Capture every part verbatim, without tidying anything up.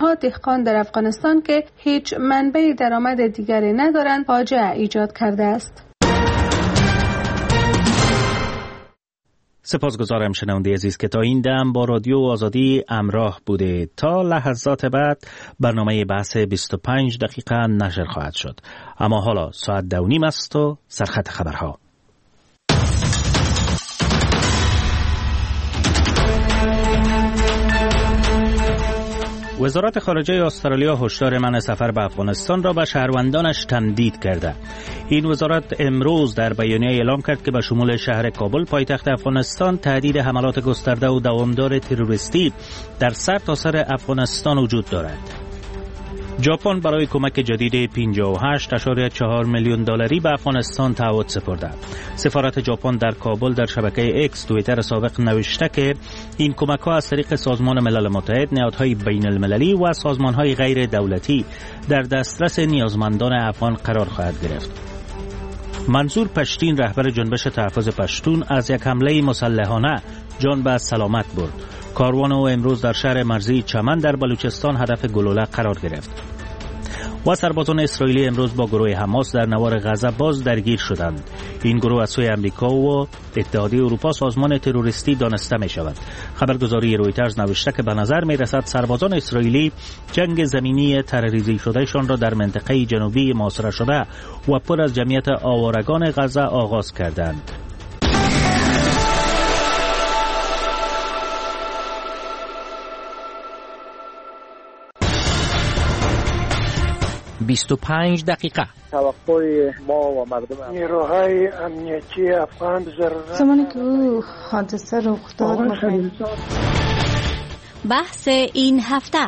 ها دهقان در افغانستان که هیچ منبع درآمد دیگری ندارند فاجعه ایجاد کرده است. سپاسگزارم شنونده عزیز که تا این دم با رادیو آزادی همراه بوده. تا لحظات بعد برنامه بحث بیست و پنج دقیقه نشر خواهد شد. اما حالا ساعت دو نیم است و سرخط خبرها. وزارت خارجه استرالیا هشدار منع سفر به افغانستان را به شهروندانش تمدید کرده. این وزارت امروز در بیانیه اعلام کرد که به شمول شهر کابل پایتخت افغانستان تهدید حملات گسترده و دوامدار تروریستی در سرتاسر افغانستان وجود دارد. ژاپن برای کمک جدید پنجاه و هشت ممیز چهار میلیون دلاری به افغانستان تعهد سپرده. سفارت ژاپن در کابل در شبکه اکس توییتر سابق نوشته که این کمک‌ها از طریق سازمان ملل متحد، نهادهای بین المللی و سازمان‌های غیر دولتی در دسترس نیازمندان افغان قرار خواهد گرفت. منظور پشتین رهبر جنبش تحفظ پشتون از یک حمله مسلحانه جان به سلامت برد. کاروان او امروز در شهر مرزی چمن در بلوچستان هدف گلوله قرار گرفت. و سربازان اسرائیلی امروز با گروه حماس در نوار غزه باز درگیر شدند. این گروه از سوی امریکا و اتحادیه اروپا سازمان تروریستی دانسته می شود. خبرگزاری رویترز نوشته که به نظر می رسد سربازان اسرائیلی جنگ زمینی تروریزی شدهشان را در منطقه جنوبی محاصره شده و پر از جمعیت آوارگان غزه آغاز کردند. بیست و پنج دقیقه. توقع ما و مردم نیروهای امنیتی افغان ضرورت زمانی که او حادثه رخ داد. بحث این هفته.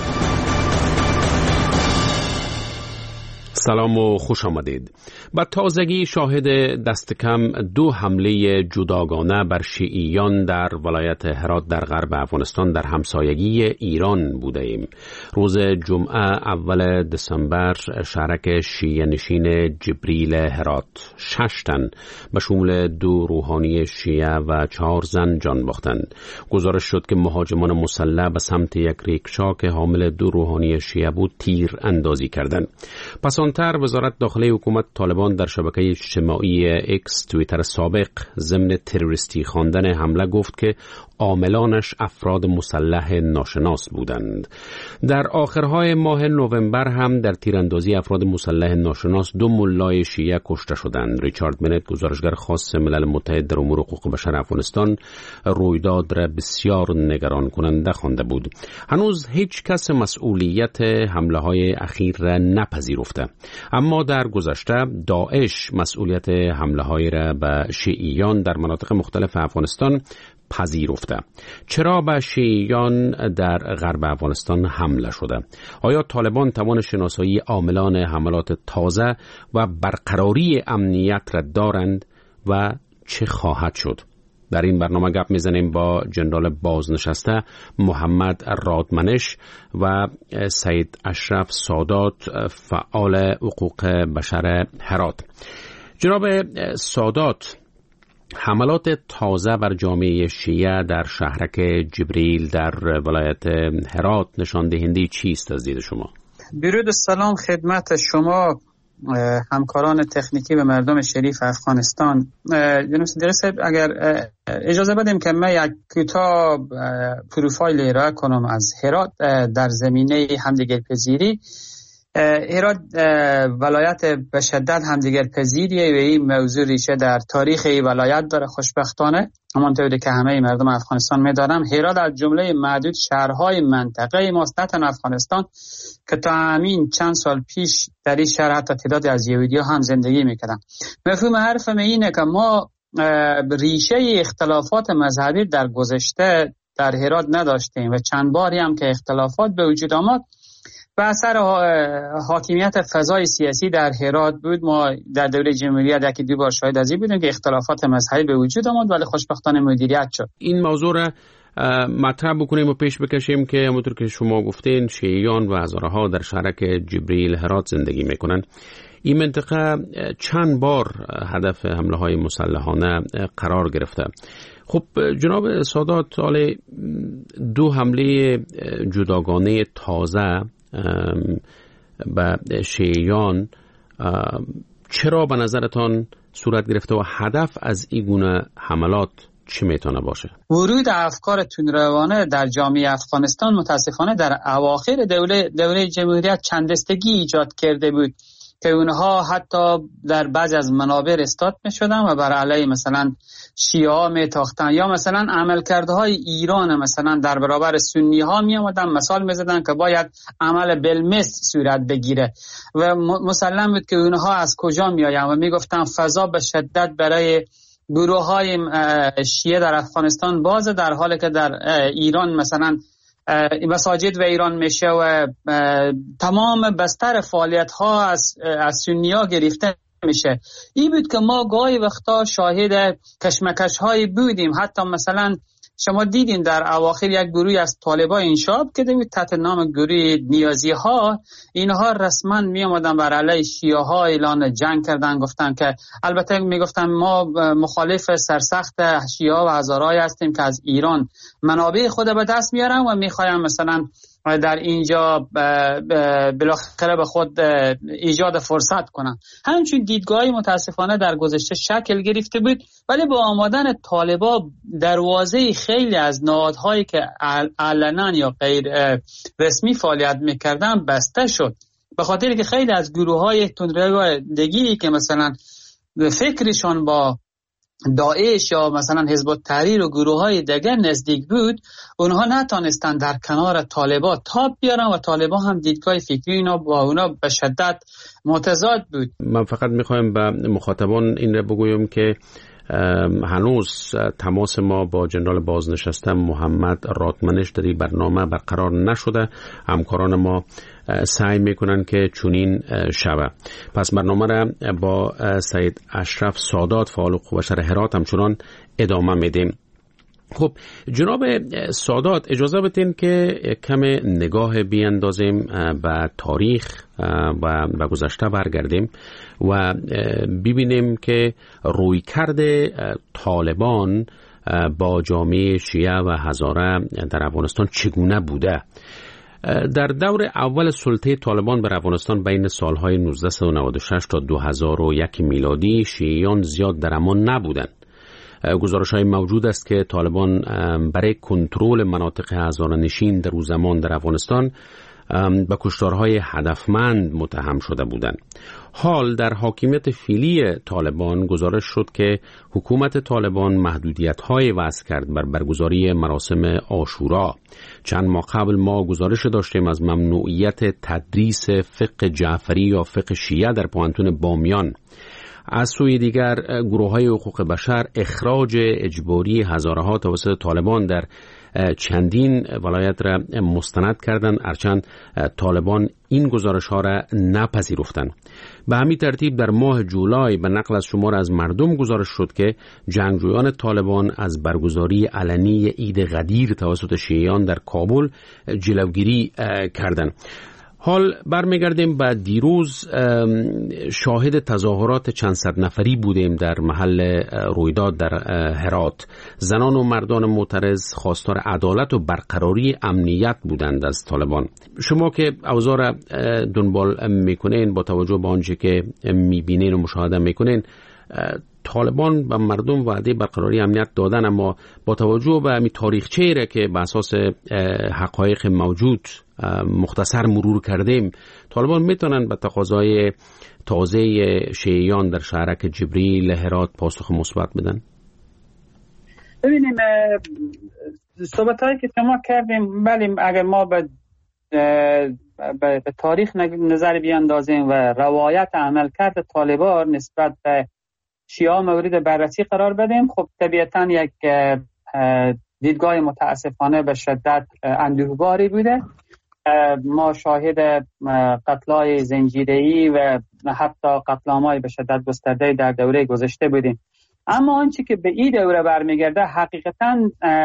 سلام و خوش آمدید. با تازگی شاهد دست کم دو حمله جداگانه بر شیعیان در ولایت هرات در غرب افغانستان در همسایگی ایران بوده ایم. روز جمعه اول دسامبر شهرک شیعه نشین جبریل هرات شش تن به شمول دو روحانی شیعه و چهار زن جان باختند. گزارش شد که مهاجمان مسلح به سمت یک ریکشا که حامل دو روحانی شیعه بود تیر اندازی کردند. پس تر وزارت داخلی حکومت طالبان در شبکه اجتماعی اکس توییتر سابق ضمن تروریستی خواندن حمله گفت که عاملانش افراد مسلح ناشناس بودند. در آخرهای ماه نوامبر هم در تیراندازی افراد مسلح ناشناس دو ملای شیعه کشته شدند. ریچارد بنت گزارشگر خاص ملل متحد در امور حقوق بشر افغانستان رویداد را بسیار نگران کننده خوانده بود. هنوز هیچ کس مسئولیت حمله های اخیر را نپذیرفته، اما در گذشته داعش مسئولیت حمله های را به شیعیان در مناطق مختلف افغانستان پذیرفته. چرا به شیعیان در غرب افغانستان حمله شده؟ آیا طالبان توان شناسایی عاملان حملات تازه و برقراری امنیت را دارند و چه خواهد شد؟ در این برنامه گپ میزنیم با جنرال بازنشسته محمد رادمنش و سید اشرف سادات فعال حقوق بشر هرات. جناب سادات، حملات تازه بر جامعه شیعه در شهرک جبریل در ولایت هرات نشان دهنده چیست از دید شما؟ درود و سلام خدمت شما همکاران تکنیکی و مردم شریف افغانستان. جناب صدیقی صاحب، اگر اجازه بدیم که من یک کوتاه پروفایل ارائه کنم از هرات در زمینه همدیگرپذیری. هرات ولایت به شدت همدیگرپذیریه و این موضوع ریشه در تاریخ این ولایت داره. خوشبختانه همانطوری که همه مردم افغانستان می‌دانم، هرات از جمله معدود شهرهای منطقه ماست، نه تنها افغانستان، که تا همین چند سال پیش در این شهر حتی تعدادی از یهودی‌ها هم زندگی می‌کردن. مفهوم حرفم اینه که ما ریشه اختلافات مذهبی در گذشته در هرات نداشتیم و چند باری هم که اختلافات به وجود آمد و اثر حاکمیت فضای سیاسی در هرات بود. ما در دوره جمهوریت یکی دو بار شاهد از این بودیم که اختلافات مذهبی به وجود آمد، ولی خوشبختانه مدیریت شد. این موضوع را مطرح بکنیم و پیش بکشیم که همونطور که شما گفتین شیعیان و هزارها در شهرک جبریل هرات زندگی میکنن. این منطقه چند بار هدف حمله های مسلحانه قرار گرفته خب جناب سادات، حالا دو حمله جداگانه تازه به شیعیان چرا به نظرتان صورت گرفته و هدف از این گونه حملات چی میتونه باشه؟ ورود افکار تندروانه در جامعه افغانستان متاسفانه در اواخر دوره دوره جمهوریت چندستگی ایجاد کرده بود که اونها حتی در بعضی از منابر استاد می شدن و بر علیه مثلا شیعه ها می تاختن، یا مثلا عملکردهای ایران مثلا در برابر سنی ها می آمدن مثال می زدن که باید عمل بالمثل صورت بگیره و مسلم بود که اونها از کجا می آیند و می گفتن فضا به شدت برای گروه های شیعه در افغانستان بازه، در حالی که در ایران مثلا مساجد و ایران میشه و تمام بستر فعالیت ها از از سنی ها گرفته میشه. این بود که ما گاهی وقتا شاهد کشمکش های بودیم. حتی مثلا شما دیدین در اواخر یک گروه از طالبان انشاب کرده بود تحت نام گروه نیازی ها. اینها رسما می آمدن بر علیه شیعه ها اعلان جنگ کردن، گفتن که البته می گفتن ما مخالف سرسخت شیعه و هزارهایی هستیم که از ایران منابع خود به دست میارن و میخوایم مثلا در اینجا بالاخره به خود ایجاد فرصت کنن. همچنین دیدگاهی متاسفانه در گذشته شکل گرفته بود، ولی با آمدن طالبا دروازه خیلی از نهادهایی که علنا یا غیر رسمی فعالیت میکردن بسته شد، به خاطر که خیلی از گروه های تندرو دیگری که مثلا فکرشان با داعش یا مثلا حزب التحریر و گروه های دیگر نزدیک بود، اونها نتانستن در کنار طالبان تاب بیارن و طالبان هم دیدگاه فکری اینا با اونا به شدت متضاد بود. من فقط میخوایم به مخاطبان این رو بگویم که هنوز تماس ما با جنرال بازنشسته محمد راتمنش در این برنامه برقرار نشده. همکاران ما سعی میکنن که چنین شود. پس برنامه را با سید اشرف سادات فعال قوه شهر هرات همچنان ادامه میدیم. خب جناب سادات، اجازه بدین که کم نگاه بیاندازیم به تاریخ و به گذشته برگردیم و ببینیم که رویکرد طالبان با جامعه شیعه و هزاره در افغانستان چگونه بوده. در دور اول سلطه طالبان بر افغانستان بین سالهای نوزده نود و شش تا دو هزار و یک میلادی شیعیان زیاد در امان نبودند. گزارش‌های موجود است که طالبان برای کنترل مناطق هزاره‌نشین در او زمان در افغانستان به کشتارهای هدفمند متهم شده بودند. حال در حاکمیت فعلی طالبان گزارش شد که حکومت طالبان محدودیت‌های وضع کرد بر برگزاری مراسم عاشورا. چند ماه قبل ما گزارش داشتیم از ممنوعیت تدریس فقه جعفری یا فقه شیعه در پوهنتون بامیان. از سوی دیگر گروه‌های حقوق بشر اخراج اجباری هزارها توسط طالبان در چندین ولایت را مستند کردند، هرچند طالبان این گزارش‌ها را نپذیرفتند. به همین ترتیب در ماه جولای به نقل از شمار از مردم گزارش شد که جنگجویان طالبان از برگزاری علنی عید غدیر توسط شیعیان در کابل جلوگیری کردند. حال برمیگردیم به دیروز. شاهد تظاهرات چند صد نفری بودیم در محل رویداد در هرات. زنان و مردان معترض خواستار عدالت و برقراری امنیت بودند از طالبان. شما که اوضاع را دنبال میکنین، با توجه به آنچه که میبینین و مشاهده میکنین، طالبان به مردم وعده برقراری امنیت دادن، اما با توجه به همین تاریخچه‌ای را که به اساس حقایق موجود مختصر مرور کردیم، طالبان میتونن به تقاضای تازه شیعیان در شهرک جبریل هرات پاسخ مثبت بدن؟ ببینیم صحبتایی که شما کردیم، بله اگر ما به به تاریخ نظر بیاندازیم و روایت عملکرد طالبان نسبت به شیعه مورد بررسی قرار بدیم، خب طبیعتاً یک دیدگاه متاسفانه به شدت اندوهباری بوده. ما شاهد قتل‌های زنجیره‌ای و حتی قتل‌عام‌های به شدت گسترده در دوره گذشته بودیم. اما آنچه که به این دوره برمیگرده حقیقتاً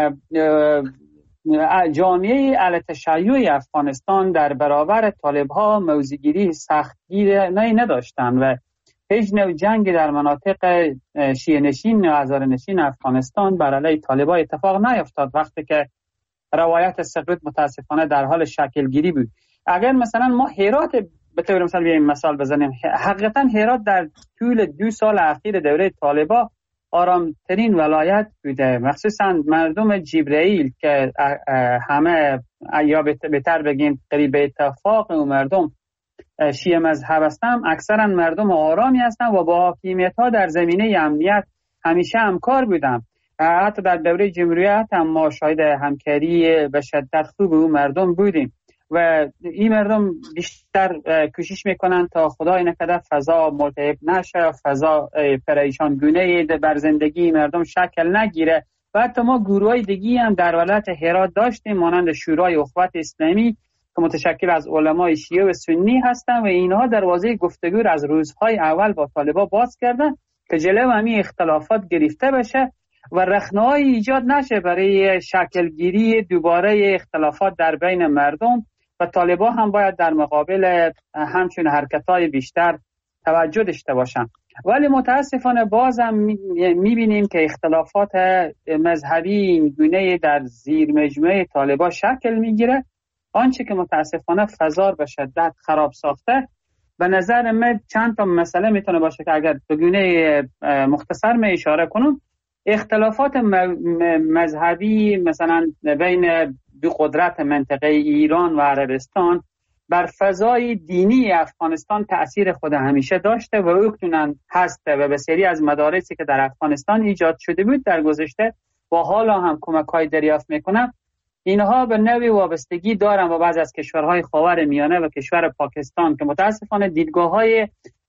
جامعه اهل تشیع افغانستان در برابر طالب‌ها موضع‌گیری سختگیری نداشتند و هیچ نوع جنگ در مناطق شیعه نشین و هزاره نشین افغانستان بر علیه طالبان اتفاق نیفتاد وقتی که روایت سقوط متاسفانه در حال شکل گیری بود. اگر مثلا ما هرات به طور مثال بیایم مثال بزنیم، حقیقتا هرات در طول دو سال اخیر دوره طالبان آرامترین ولایت بوده، مخصوصا مردم جبرائیل که همه یا بهتر بگیم قریب اتفاق و مردم شیعه مذهب هستند، اکثرا مردم آرامی هستند و با حاکمیت ها در زمینه امنیت همیشه همکار بودند. حتی در دوره جمهوریت هم ما شاهد همکاری به شدت خوب و مردم بودیم و این مردم بیشتر کوشش میکنن تا خدای نکرده فضا ملتهب نشه، فضا پریشان گونه بر زندگی مردم شکل نگیره. و حتی ما گروهای دیگی هم در ولایت هرات داشتیم مانند شورای اخوت اسلامی که متشکل از علمای شیعه و سنی هستند و اینها دروازه گفتگو از روزهای اول با طالبان باز کردن که جلو همین اختلافات گرفته بشه و رخنه‌های ایجاد نشه برای شکلگیری دوباره اختلافات در بین مردم. و طالبان هم باید در مقابل همچون حرکت‌های بیشتر توجه داشته باشن. ولی متاسفانه باز هم می‌بینیم که اختلافات مذهبی این گونه در زیر مجموعه طالبان شکل میگیره، آنچه که متاسفانه فضا به شدت خراب ساخته. به نظر من چند تا مسئله میتونه باشه که اگر به گونه مختصر می اشاره کنم، اختلافات مذهبی مثلا بین دو قدرت منطقه ایران و عربستان بر فضای دینی افغانستان تأثیر خود همیشه داشته و اکنون هسته و بسیاری از مدارسی که در افغانستان ایجاد شده بود در گذشته و حالا هم کمک‌های دریافت میکنن، اینها به نوعی وابستگی دارن با بعضی از کشورهای خاور میانه و کشور پاکستان که متاسفانه دیدگاه‌های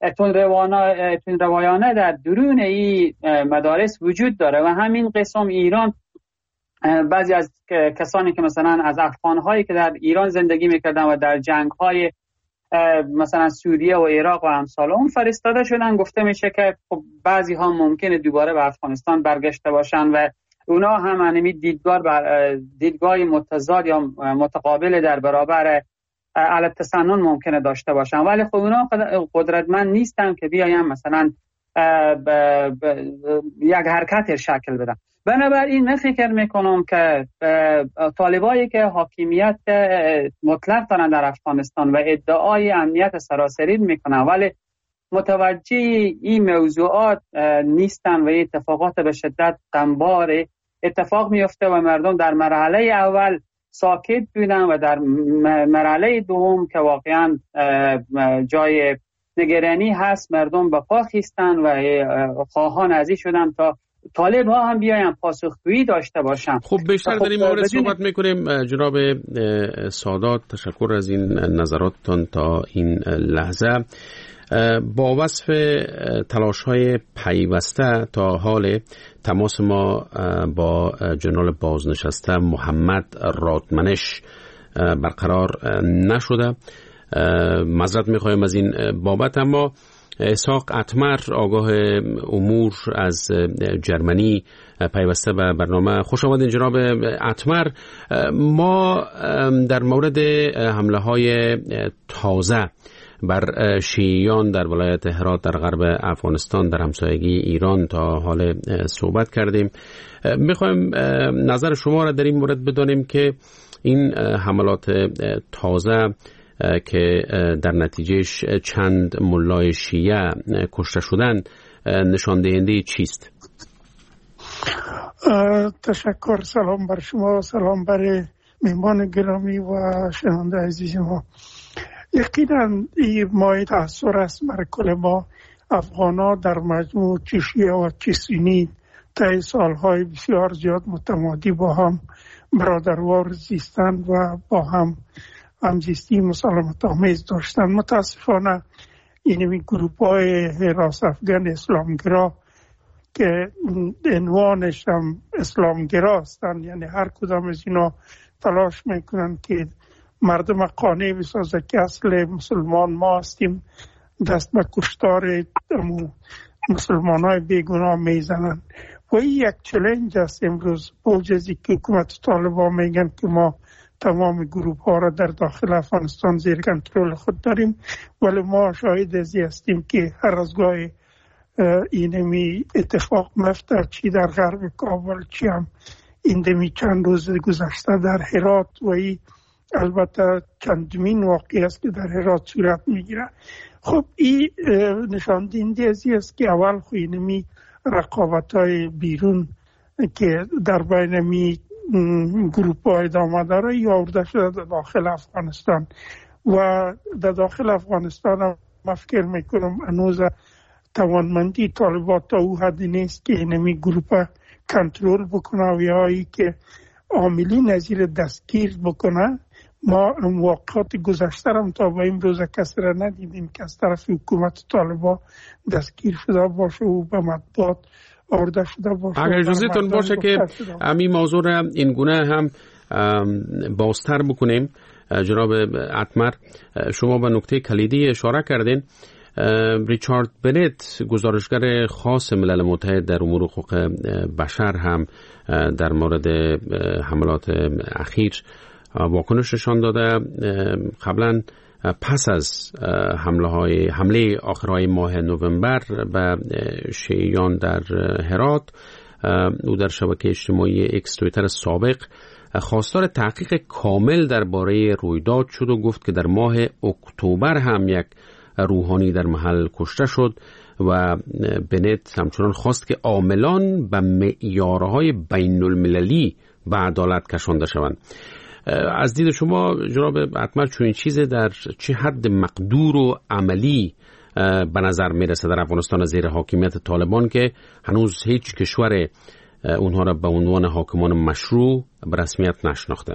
تندروایانه در درون این مدارس وجود داره و همین قسم ایران بعضی از کسانی که مثلا از افغان‌هایی که در ایران زندگی میکردن و در جنگ‌های مثلا سوریه و عراق و امثال اون فرستاده شدن، گفته میشه که خب بعضی ها ممکنه دوباره به افغانستان برگشته باشن و اونا هم انمی دیدگاه دیدگاه متضاد یا متقابل در برابر علی تسنن ممکنه داشته باشن، ولی خب اونا قدرتمند نیستن که بیاین مثلا ب ب یک حرکت شکل بدن. بنابراین من فکر میکنم که طالبایی که حاکمیت مطلق دارن در افغانستان و ادعای امنیت سراسری میکنن ولی متوجه این موضوعات نیستن و اتفاقات به شدت غمبار اتفاق میفته و مردم در مرحله اول ساکت بودن و در مرحله دوم که واقعا جای نگرانی هست مردم به پا خیستن و خواهان ازی شدن تا طالب ها هم بیاین پاسخگویی داشته باشن. خب بیشتر در این مورد صحبت میکنیم. جناب سادات، تشکر از این نظراتتان تا این لحظه. با وصف تلاش های پیوسته تا حال تماس ما با جنرال بازنشسته محمد رادمنش برقرار نشده، معذرت میخوایم از این بابت. اما اسحاق اتمر آگاه امور از جرمنی پیوسته به برنامه. خوش آمدین جناب اتمر. ما در مورد حمله های تازه بر شیعیان در ولایت هرات در غرب افغانستان در همسایگی ایران تا حال صحبت کردیم. میخوایم نظر شما را در این مورد بدانیم که این حملات تازه که در نتیجهش چند ملای شیعه کشته شدن نشان دهنده چیست؟ تشکر. سلام بر شما، سلام بر مهمان گرامی و شنونده عزیز ما. یقینا این مایه تأثیر است بر کل ما افغانا در مجموع چه شیعه و چه سنی طی سالهای بسیار زیاد متمادی با هم برادروار زیستند و با هم همزیستی مسالمت آمیز داشتند. متاسفانه این گروپ های حراس افغان اسلامگرا که عنوانش هم اسلامگرا هستند، یعنی هر کدام از اینا تلاش میکنن که مردم قانع بسازه که اصل مسلمان ما هستیم، دست به کشتار مسلمان های بیگناه میزنن و این یک چلنج است امروز. بوجزی که حکومت طالبان میگن که ما تمام گروه ها را در داخل افغانستان زیر کنترل خود داریم، ولی ما شاهد ازی هستیم که هر از گاهی اینمی اتفاق میفته، چی در غرب کابل چی هم ایندمی چند روز گذشته در هرات، و ای البته چندمین واقعی است که در هرات صورت میگیره. خب این نشان دهنده ازی است که اول خو اینمی رقابت های بیرون که در بین می گروپ های ادامه داره یا آورده شده در داخل افغانستان، و در داخل افغانستان هم من فکر میکنم هنوز توانمندی طالبات تا او حدی نیست که اینمی گروپ کنترل بکنه و یا ای که عاملی نظیر دستگیر بکنه. ما واقعات گذشته هم تا به این روز کسی را ندیدیم که از طرف حکومت طالبان دستگیر شده باشه و به مطبوعات آورده شده باشه. اگر اجازه تون باشه که همین موضوع را این گونه هم بازتر بکنیم، جناب اتمر شما به نکته کلیدی اشاره کردین. ریچارد بنت گزارشگر خاص ملل متحد در امور حقوق بشر هم در مورد حملات اخیر واکنش نشان داده. قبلا پس از حمله های حمله آخرهای ماه نوامبر به شیعیان در هرات، او در شبکه اجتماعی اکس توییتر سابق خواستار تحقیق کامل درباره رویداد شد و گفت که در ماه اکتبر هم یک روحانی در محل کشته شد و بنت همچنان خواست که عاملان به معیارهای بین المللی به عدالت کشانده شوند. از دید شما جناب اتمر چون این چیز در چه حد مقدور و عملی به نظر میرسه در افغانستان زیر حاکمیت طالبان که هنوز هیچ کشور اونها را به عنوان حاکمان مشروع به رسمیت نشناخته؟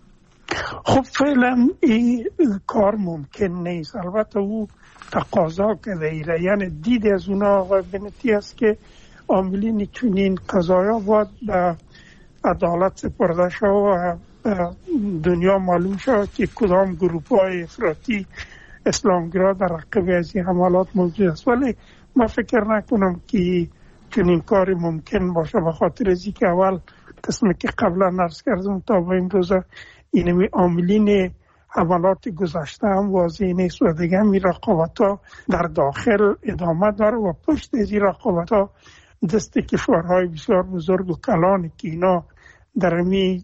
خب فعلا این کار ممکن نیست. البته او تقاضا کرده ایره، یعنی دید از اونا آقای بنتی است که عاملین چنین قضایا باید به عدالت سپرده شد و دنیا معلوم شد که کدام گروپ های افراطی اسلامگرا در رقب از این حملات موجود است. ولی من فکر نکنم که چنین کاری ممکن باشه، به خاطر ازی که اول قسمی که قبلا عرض کردم تا به این روز اینمی عاملین حملات گذشته هم واضح نیست و دیگه می رقابت ها در داخل ادامه داره و پشت از این رقابت ها دست کشورهای بسیار بزرگ و کلانی که اینا در می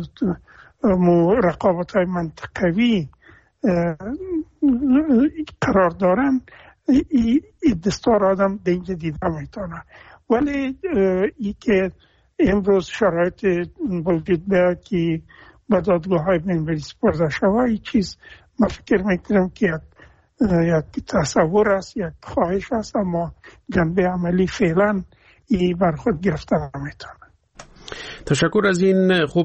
رقابت های منطقوی قرار دارن، این دستار آدم دینجا دیده میتونه. ولی ای که امروز شرایط وجود به که به دادگاه های بین‌المللی سپرده شود، این چیز من فکر میکنم که یک تصور است، یک خواهش است، اما جنبه عملی فعلا ای بر خود گرفته نمیتونه. تشکر از این. خب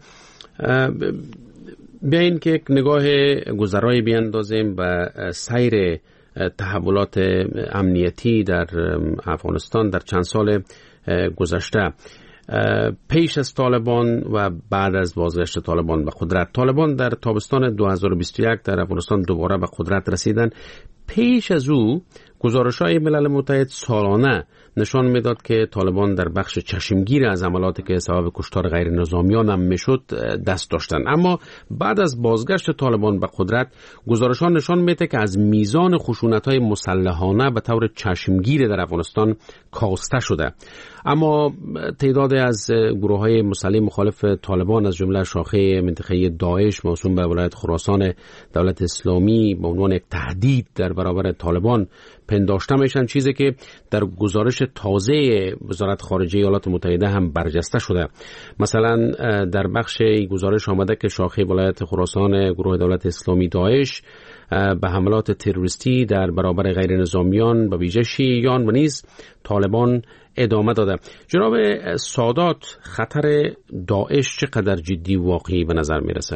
بیاین که یک نگاه گذرایی بیاندازیم به سیر تحولات امنیتی در افغانستان در چند سال گذشته. پیش از طالبان و بعد از بازگشت طالبان به قدرت، طالبان در تابستان دو هزار و بیست و یک در افغانستان دوباره به قدرت رسیدن. پیش از او گزارش‌های ملل متحد سالانه نشان میداد که طالبان در بخش چشمگیر از عملاتی که سبب کشتار غیر نظامیان هم میشد دست داشتند. اما بعد از بازگشت طالبان به قدرت، گزارشان نشان میده که از میزان خشونت‌های مسلحانه به طور چشمگیر در افغانستان کاسته شده. اما تعداد از گروه‌های مسلح مخالف طالبان از جمله شاخه منطقه داعش موسوم به ولایت خراسان دولت اسلامی به عنوان یک تهدید در برابر طالبان پنداشته میشن، چیزی که در گزارش تازه وزارت خارجه ایالات متحده هم برجسته شده. مثلا در بخش گزارش آمده که شاخه ولایت خراسان گروه دولت اسلامی داعش به حملات تروریستی در برابر غیر نظامیان به ویژه شیعیان و نیز طالبان ادامه داده. جناب سادات، خطر داعش چقدر جدی واقعی به نظر میرسه؟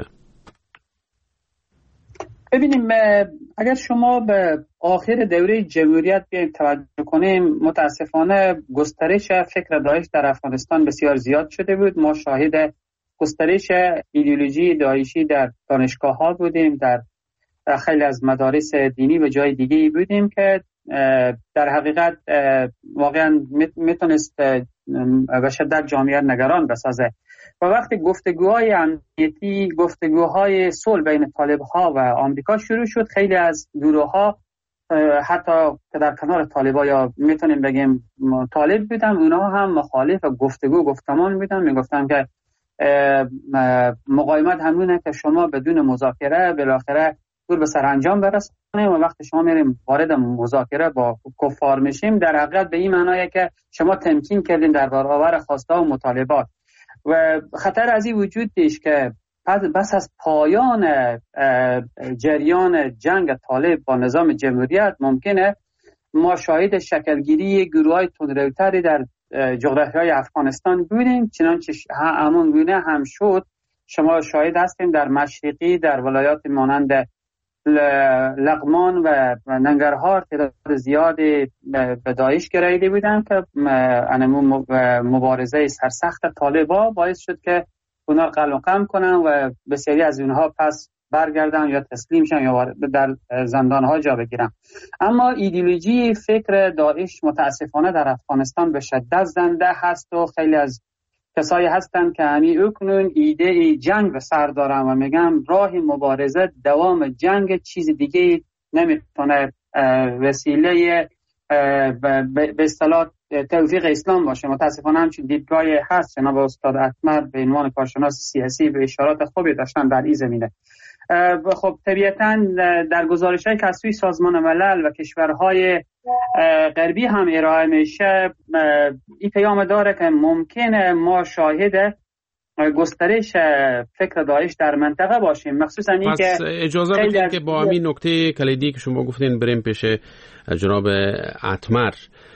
ببینیم، اگر شما به آخر دوره جمهوریت بیایم توجه کنیم، متاسفانه گسترش فکر داعش در افغانستان بسیار زیاد شده بود. ما شاهد گسترش ایدئولوژی داعشی در دانشگاه ها بودیم، در خیلی از مدارس دینی و جای دیگه بودیم که در حقیقت واقعا میتونست به شدت جامعه نگران بسازه. و وقتی گفتگوهای امنیتی، گفتگوهای صلح بین طالب‌ها و آمریکا شروع شد، خیلی از گروه‌ها حتی که در کنار طالب‌ها یا میتونیم بگیم طالب بودن، اونها هم مخالف گفتگو گفتمان بودن، میگفتن که مقاومت همونه که شما بدون مذاکره بالاخره دور به سرانجام برسونیم و وقتی شما میریم وارد مذاکره با کفار میشیم در حقیقت به این معنیه که شما تمکین کردین در برابر خواسته و مطالبات. و خطر از این وجود داشت که بس از پایان جریان جنگ طالب با نظام جمهوریت ممکنه ما شاهد شکلگیری گروه‌های تندروتری در جغرافیای افغانستان بودیم، چنانچه همون گونه هم شد. شما شاهد هستیم در مشرقی، در ولایات مانند لغمان و ننگرهار تعداد زیادی به داعش گراییده بودن که مبارزه سرسخت طالبا باعث شد که اونا قلع و قم کنن و بسیاری از اونها پس برگردن یا تسلیم شن یا در زندانها جا بگیرن. اما ایدئولوژی فکر داعش متاسفانه در افغانستان به شدت زنده هست و خیلی از کسایی هستن که همی اکنون ایده ای جنگ به سر دارن و میگن راه مبارزه دوام جنگ، چیز دیگه نمیتونه وسیله به اصطلاح توفیق اسلام باشه. متاسفانه همچین دیدگاهی هست. جناب استاد اتمر به عنوان کارشناس سیاسی به اشارات خوبی داشتن در این زمینه. خب طبیعتاً در گزارش‌های کسری سازمان ملل و کشورهای غربی هم ارائه میشه، این پیام داره که ممکنه ما شاهد گسترش فکر داعش در منطقه باشیم، مخصوصا این که اجازه بدید که با همین نکته کلیدی که شما گفتین بریم پیش جناب اتمر.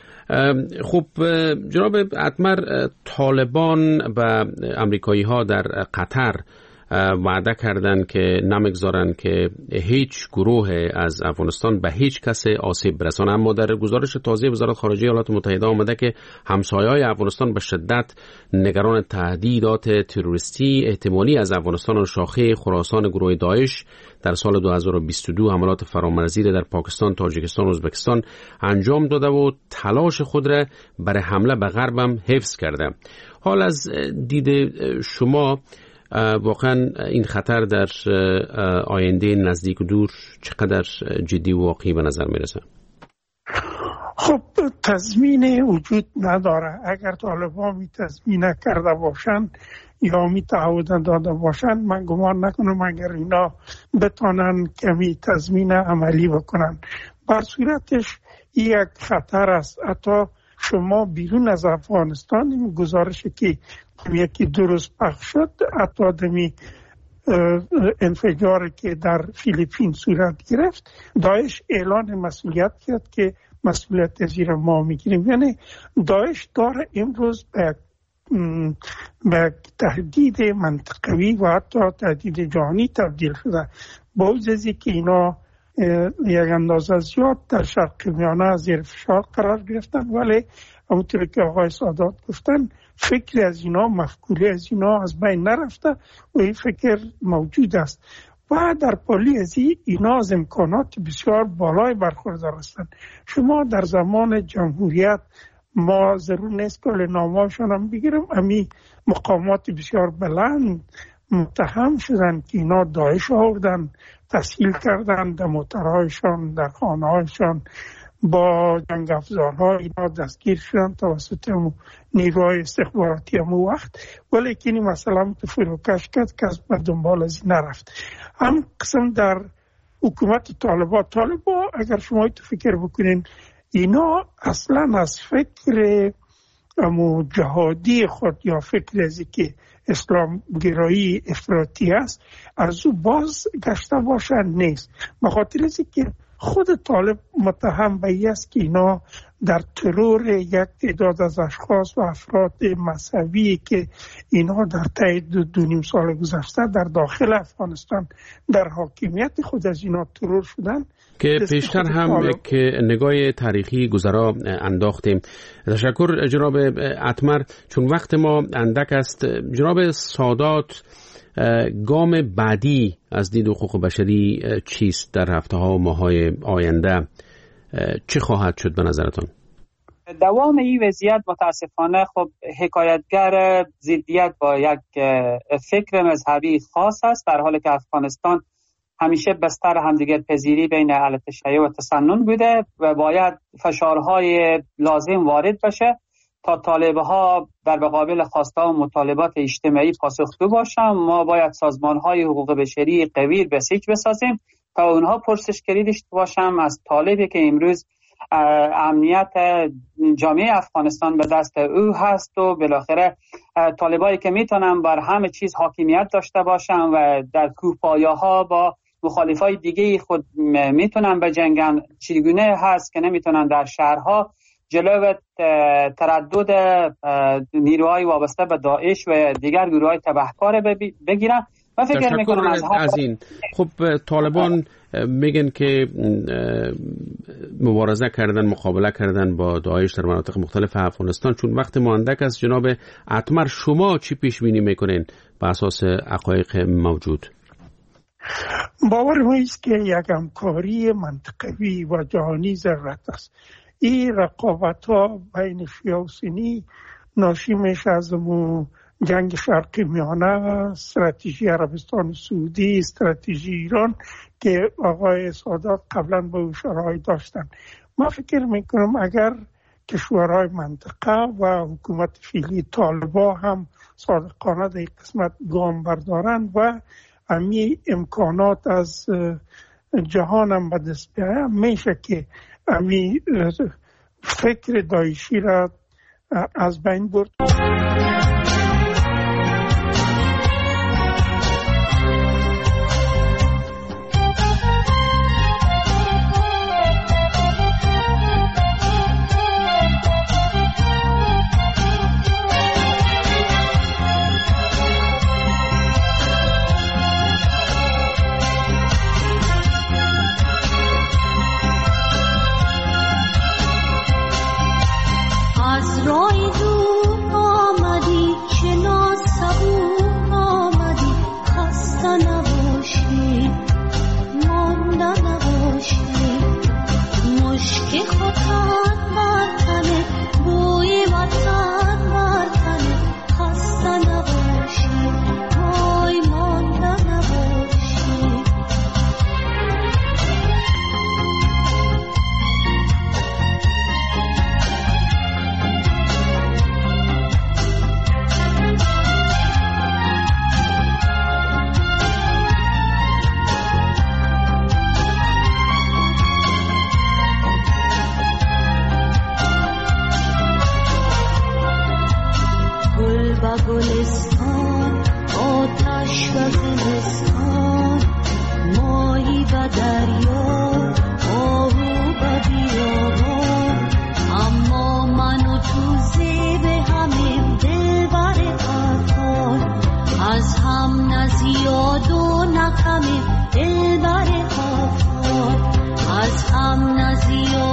خب جناب اتمر، طالبان و امریکایی ها در قطر وعده کردن که نمیگذارن که هیچ گروه از افغانستان به هیچ کس آسیب برسانه، اما در گزارش تازه وزارت خارجه ایالات متحده آمده که همسایه‌های افغانستان به شدت نگران تهدیدات تروریستی احتمالی از افغانستان و شاخه خراسان گروه داعش در سال دو هزار و بیست و دو حملات فرامرزی در پاکستان، تاجیکستان و ازبکستان انجام داده و تلاش خود را برای حمله به غرب هم حفظ کرده. حال از دید شما واقعا این خطر در آینده نزدیک و دور چقدر جدی و واقعی به نظر میرسه؟ خب تضمین وجود نداره. اگر طالبان می تضمین کرده باشند یا می تعهد داده باشند، من گمان نکنم اگر اینا بتانن کمی تضمین عملی بکنن. بر صورتش یک خطر است. حتی شما بیرون از افغانستان این گزارشی که یکی درست پخش شد، حتی دمی انفجار که در فیلیپین صورت گرفت، داعش اعلان مسئولیت کرد که مسئولیت زیر ما میگیریم. یعنی داعش داره امروز به به تهدید منطقوی و حتی تهدید جهانی تبدیل شده. با وجودی که اینا یک اندازه زیاد در شرق میانه زیر فشار قرار گرفتن، ولی همونطور که آقای سادات گفتن فکر از اینا، مفکوره از اینا از بین نرفته و این فکر موجود است و در پالی از اینا از امکانات بسیار بالای برخوردار هستند. شما در زمان جمهوریت، ما ضرور نیست که نامه‌شان هم بگیرم، امی مقامات بسیار بلند متهم شدن که اینا داعش آوردن، تسهیل کردن در موترهایشان، در خانه‌هایشان، با جنگ افزارها اینا دستگیر شدن توسط نیروهای استخباراتی همون وقت، ولی که این مثلا فروکش کرد که از دنبال از این نرفت. هم قسم در حکومت طالبان طالبان اگر شما تو فکر بکنین، اینا اصلا از فکر امو جهادی خود یا فکر ازی که اسلام گرایی افراطی است از او باز گشته باشن نیست. بخاطر ازی که خود طالب متهم به این است که اینا در ترور یک تعداد از اشخاص و افراد مذهبی که اینا در طی دو, دو نیم سال گذشته در داخل افغانستان در حاکمیت خود از اینا ترور شدن که پیشتر هم که نگاه تاریخی گذرا انداختیم. تشکر جناب اتمر. چون وقت ما اندک است، جناب سادات، گام بعدی از دید حقوق بشری چیست در هفته ها و ماه های آینده؟ چه خواهد شد به نظرتان؟ دوام این وضعیت متاسفانه خب حکایتگر ضدیت با یک فکر مذهبی خاص است، در حالی که افغانستان همیشه بستر همدیگر پذیری بین اهل تشیع و تسنن بوده و باید فشارهای لازم وارد بشه تا طالبه ها در مقابل خواسته و مطالبات اجتماعی پاسخگو باشن. ما باید سازمان های حقوق بشری قوی بسیج بسازیم تا اونها پرسشگری داشته باشن از طالبی که امروز امنیت جامعه افغانستان به دست او هست و بالاخره طالبایی که میتونن بر همه چیز حاکمیت داشته باشن و در کوهپایه‌ها با مخالفای دیگه خود میتونن بجنگن، چگونه هست که نمیتونن در شهرها جلو تردد نیروهای وابسته به داعش و دیگر گروه‌های تبهکار بگیرن. و فکر میکنم از, از این خب طالبان میگن که مبارزه کردن، مقابله کردن با داعش در مناطق مختلف افغانستان. چون وقت ماندک است جناب اتمر، شما چی پیش بینی میکنین بر اساس حقایق موجود؟ باور ما است که یک همکاری منطقوی و جهانی ضرورت است. این رقابت ها بین شیعه و سنی ناشی میشه از جنگ شرقی میانه، استراتژی عربستان سعودی، استراتژی ایران که آقای سادات قبلا به اشاره‌ای داشتن. ما فکر میکنم اگر کشورهای منطقه و حکومت فعلی طالبا هم صادقانه در قسمت گام بردارن و امی امکانات از جهان هم به دست بیاید، میشه که امی فکر داعشی را از بین برد. دل بر آفات از هم نزیاد